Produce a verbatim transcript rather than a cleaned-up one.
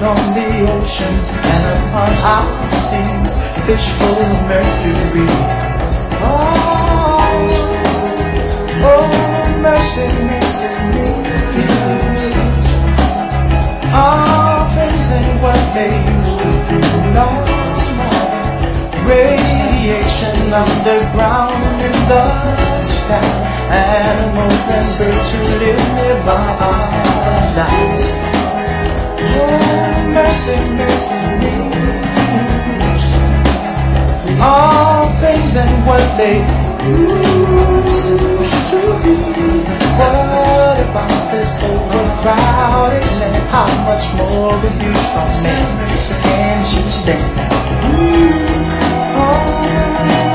on the oceans and upon our seas, fish full of mercury. Oh, oh, mercy, mercy me. All things ain't what they used to be. Lost more radiation underground in the sky. Animals and birds who live nearby are nice. Oh, mercy, mercy me. All things and what they used to be. What about this overcrowded land? How much more abuse from men can she stand? Oh,